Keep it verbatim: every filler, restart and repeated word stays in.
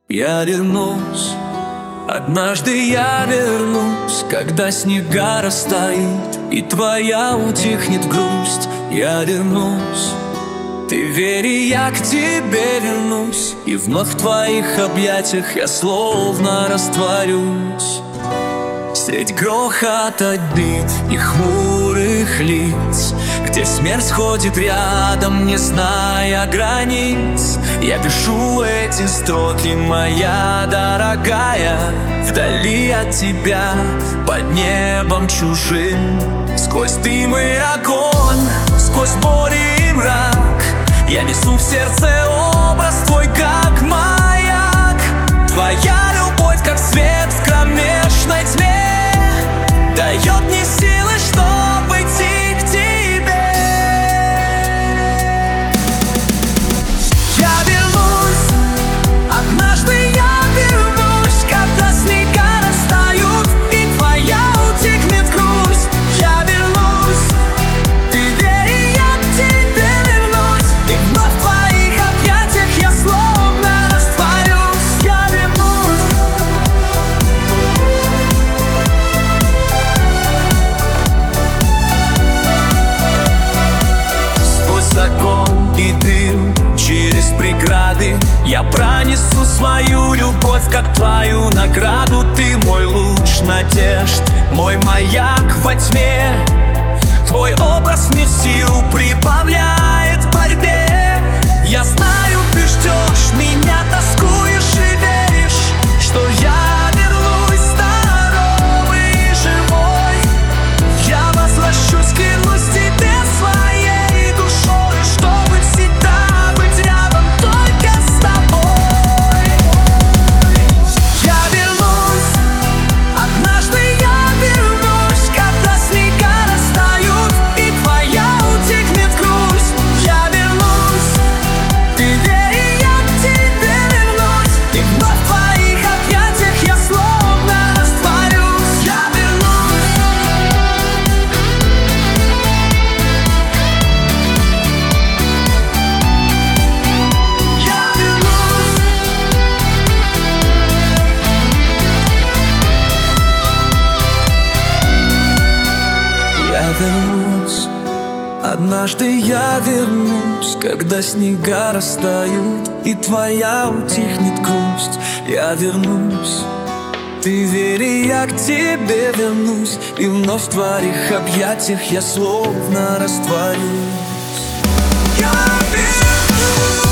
Я вернусь, однажды я вернусь, когда снега растают и твоя утихнет грусть. Я вернусь, ты верь, и я к тебе вернусь, и вновь в твоих объятиях я словно растворюсь. Средь грохота бит и хмурых лиц, где смерть сходит рядом, не зная границ, я пишу эти строки, моя дорогая, вдали от тебя, под небом чужим. Сквозь дым и огонь, сквозь боль и мрак, я несу в сердце образ твой, как маяк. Твоя любовь, как свет в кромешной тьме, дает мне силы, чтобы идти к тебе. Я вернусь, однажды я вернусь, когда снега растают и твоя утихнет грусть. Я вернусь, ты верь, и я к тебе вернусь, и вновь в твоих объятиях я словно растворюсь. Я вернусь. Сквозь огонь и дым, через преграды я пронесу свою любовь, как твою награду. Ты мой луч надежд, мой маяк во тьме. Твой образ мне сил прибавляет в борьбе. Я знаю, ты ждешь меня, тоскуешь и веришь, что я вернусь здоровый и живой. Я возвращусь, клянусь тебе своей душой, чтобы всегда быть рядом только с тобой. Я вернусь, однажды я вернусь, когда снега растают и твоя утихнет грусть. Я вернусь, ты верь, и я к тебе вернусь, и вновь в твоих объятиях я словно растворюсь. Я вернусь. Я вернусь. Я вернусь, однажды я вернусь, когда снега растают и твоя утихнет грусть. Я вернусь, ты верь, и я к тебе вернусь, и вновь в твоих объятиях я словно растворюсь. Я вернусь.